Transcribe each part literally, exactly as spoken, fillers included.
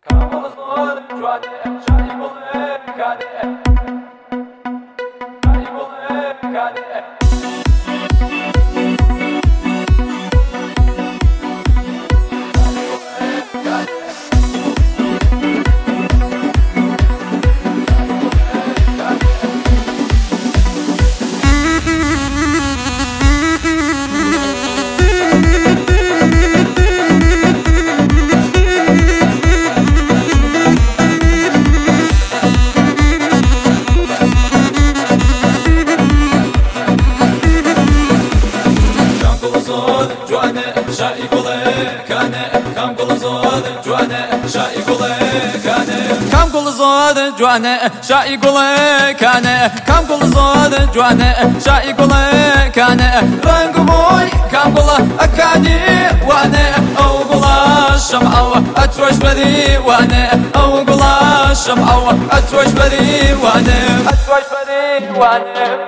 كم كل زود جوانا شاي قولي كان كم كل زود جوانا شاي قولي كان رنگ موي كم كل أكادي وانا أو قولا الشمعة أتوش بدي وانا أو قولا الشمعة أتوش بدي وانا أتوش بدي وانا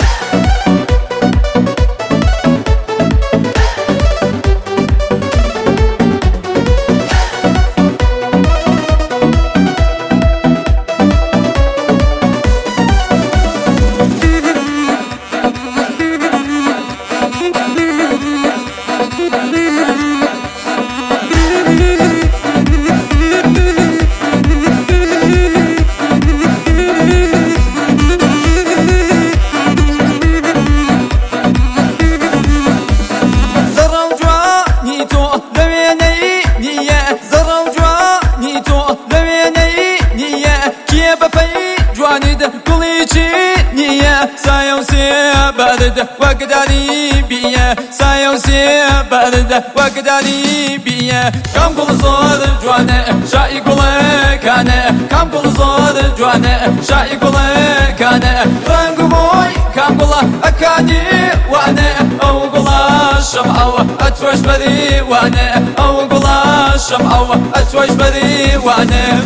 وقدري بيا سايوسي برد وقدري بيا كم كل صور جوانا شاي قولي كان كم كل صور جوانا شاي قولي كان رنگ موي كم كل أكادي وانا أو قولا الشمعة أتوش بدي وانا أو قولا الشمعة أتوش بدي وانا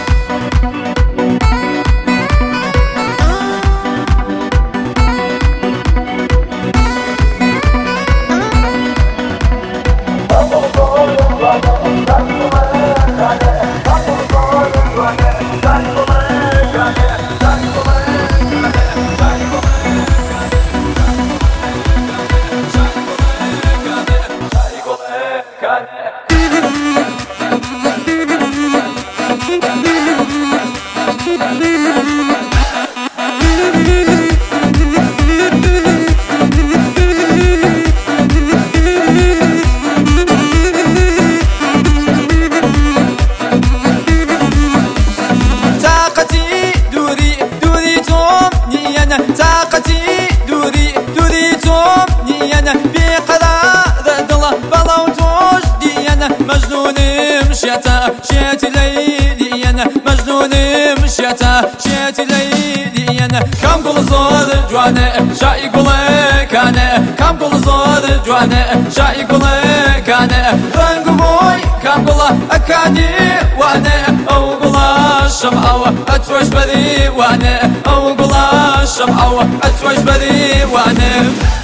طاقتي دوري دوري تومني أنا بقرار دلا بلاو توش دي أنا مجنون مشيتا شيت ليلي أنا مجنون مشيتا شيت ليلي أنا كم كل زور جوانا شاي قولي كان كم كل زور جوانا شاي قولي كان رنگ موي كم كل أكادي وانا أو قولا الشمعة أتوش بدي وانا أو قولا الشمعة أتوش بدي وانا